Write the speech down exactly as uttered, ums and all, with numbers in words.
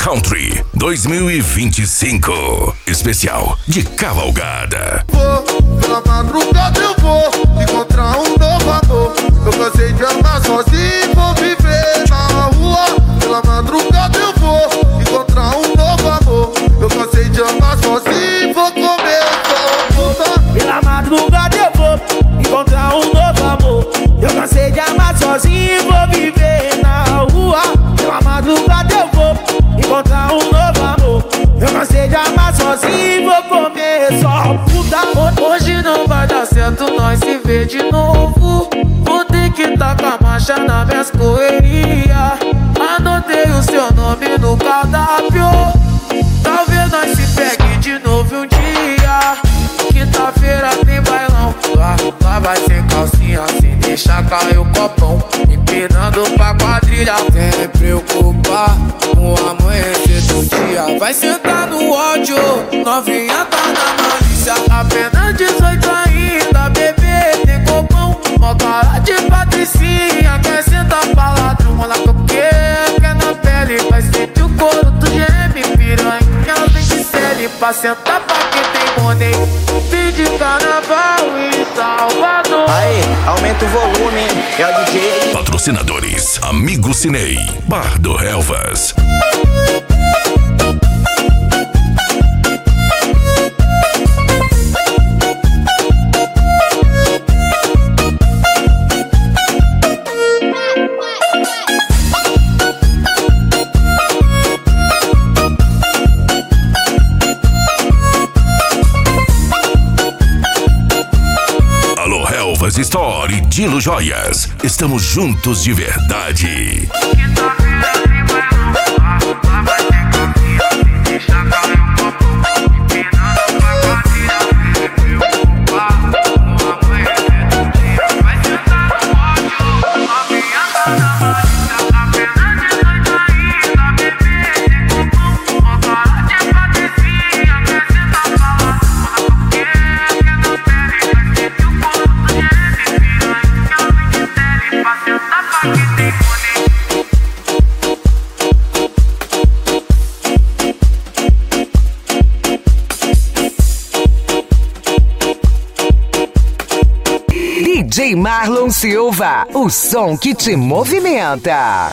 Country dois mil e vinte e cinco. Especial de cavalgada. Vou, pela madrugada eu vou encontrar um novo amor. Eu cansei de andar sozinho, vou viver na rua. Pela madrugada eu vou encontrar um novo amor. Eu cansei de andar sozinho, vou comer só. Pela madrugada eu vou encontrar um novo amor. Eu cansei de amar sozinho, vou viver na rua. Pela madrugada eu vou encontrar um novo amor. Eu cansei de amar sozinho, vou comer só puta. Hoje não vai dar certo, nós se vê de novo. Vou ter que tá com a marcha na minhas correria. Anotei o seu nome no cardápio. Talvez nós se pegue de novo um dia. Quinta-feira tem bailão. Lá, lá vai ser calcinha, sem deixar cair o copão. Empinando pra quadrilha, sem preocupar com o amanhecer do dia. Vai sentar no ódio, novinha tá na malícia. Apenas dezoito ainda, bebê tem copão. Mó cara de patricinha, quer sentar pra ladrão. Mola coqueira, quer na pele. Vai sentir o couro do geme, piranha vem de série. Pra sentar pra quem tem money. Fim de carnaval em Salvador. Aí, aumenta o volume, é o D J. Patrocinadores: Amigo Cinei, Bar do Helvas. Helvas Store e Dilo Joias. Estamos juntos de verdade. D J Marlon Silva, o som que te movimenta.